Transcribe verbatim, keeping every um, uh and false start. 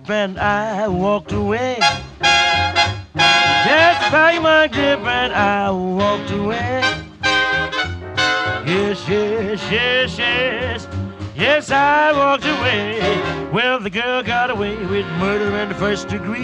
dip and I walked away. Just to buy my dip and I walked away. Yes, yes, yes, yes. Yes, I walked away. Well, the girl got away with murder in the first degree.